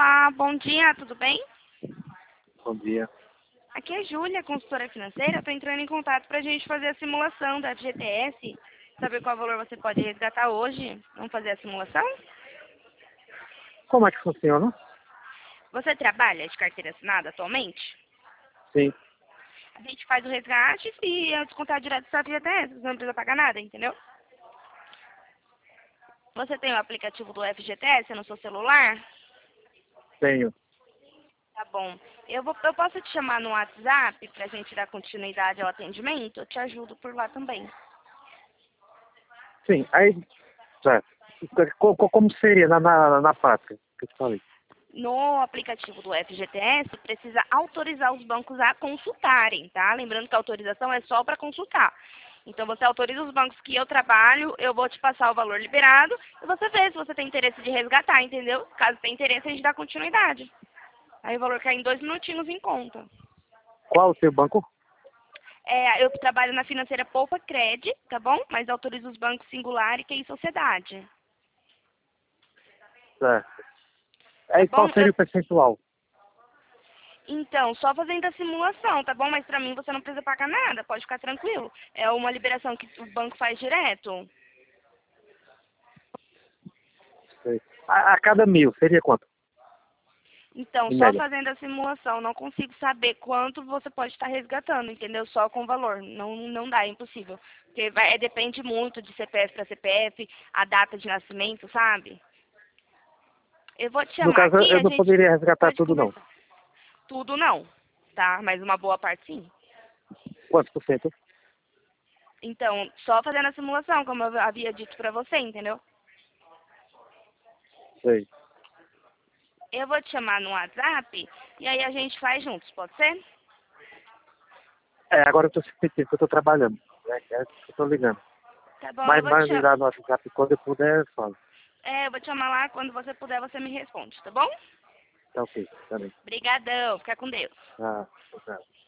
Olá, bom dia, tudo bem? Bom dia. Aqui é a Júlia, consultora financeira. Estou entrando em contato para a gente fazer a simulação da FGTS, saber qual valor você pode resgatar hoje. Vamos fazer a simulação? Como é que funciona? Você trabalha de carteira assinada atualmente? Sim, A gente faz o resgate e é descontar direto do seu FGTS, você não precisa pagar nada, entendeu? Você tem o aplicativo do FGTS no seu celular? tenho. Tá bom. Eu posso te chamar no WhatsApp para a gente dar continuidade ao atendimento? Eu te ajudo por lá também. Sim, aí, certo. Como seria na prática? Que eu te falei. No aplicativo do FGTS, precisa autorizar os bancos a consultarem, tá? Lembrando que a autorização é só para consultar. Então, você autoriza os bancos que eu trabalho, eu vou te passar o valor liberado e você vê se você tem interesse de resgatar, entendeu? Caso tenha interesse, a gente dá continuidade. Aí o valor cai em 2 minutinhos em conta. Qual o seu banco? Eu trabalho na financeira Poupa Cred, tá bom? Mas autorizo os bancos Singular e QI Sociedade. Certo. Tá Aí bom? qual seria o percentual? Então, só fazendo a simulação, tá bom? Mas pra mim você não precisa pagar nada, pode ficar tranquilo. É uma liberação que o banco faz direto. Sei. A cada 1.000, seria quanto? Então, Em só média. fazendo a simulação, não consigo saber quanto você pode estar resgatando, entendeu? Só com o valor. Não dá, é impossível. Porque depende muito de CPF para CPF, a data de nascimento, sabe? Eu vou te No chamar caso, aqui e eu a não gente poderia resgatar pode tudo, não. conversar. Tudo não, tá? Mas uma boa parte sim. Quantos por cento? Então, só fazendo a simulação, como eu havia dito pra você, entendeu? Sei. Eu vou te chamar no WhatsApp e aí a gente faz juntos, pode ser? Agora eu tô sentindo que eu tô trabalhando. É que eu tô ligando. Tá bom, eu Mas vou te mande chamar. lá no WhatsApp quando eu puder, eu falo. Eu vou te chamar lá, quando você puder, você me responde, tá bom? Tá ok, também. Obrigadão, fica com Deus. Ah, tá.